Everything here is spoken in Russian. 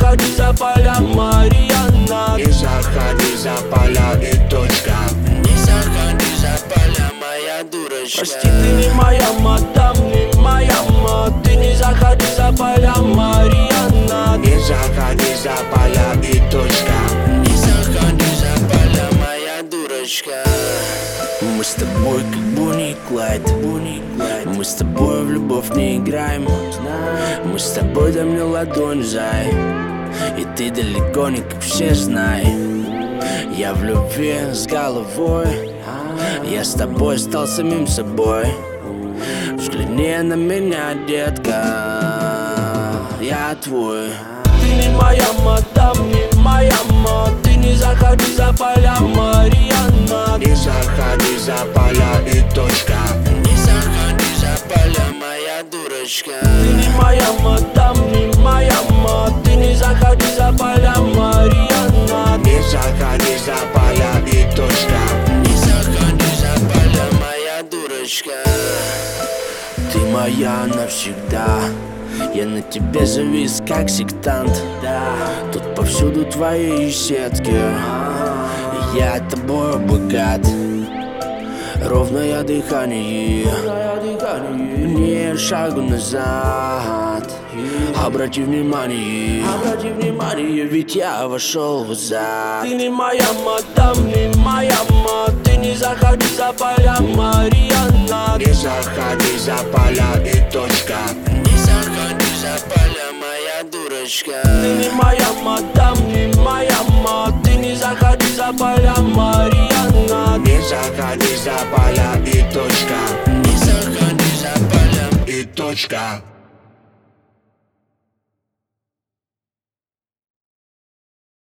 заходи за поля, Марианна. Не заходи за поля и точка. Не заходи за поля, моя дурочка. Прости, ты не моя мадам, не моя ма. Ты не заходи за поля, Марианна. Не заходи за поля и точка. Не заходи за поля, моя дурочка. Мы с тобой как Бонни и Клайд. Мы с тобой в любовь не играем. Мы с тобой дай мне ладонь, зай. И ты далеко не как все, знай. Я в любви с головой. Я с тобой стал самим собой. Взгляни на меня, детка, я твой. Ты не моя мадам, не моя ма. Ты не заходи за поля, Марианна. Не заходи за поля и точка. Не заходи за поля, моя дурочка. Ты не моя мадам, не моя ма. Ты не заходи за поля, Марианна. Не заходи за поля и точка. Не заходи за поля, моя дурочка. Ты моя навсегда. Я на тебе завис, как сектант. Тут повсюду твои сетки. Я тобой богат. Ровное дыхание. Не шагу назад. Обрати внимание, ведь я вошел в зад. Ты не моя мадам, не моя ма. Ты не заходи за поля, Марианна. Не заходи за поля и точка. Не заходи за поля, моя дурочка. Ты не моя мадам, не моя ма. Ты не заходи за поля, Марианна. Не заходи за поля и точка. Не заходи за поля И точка.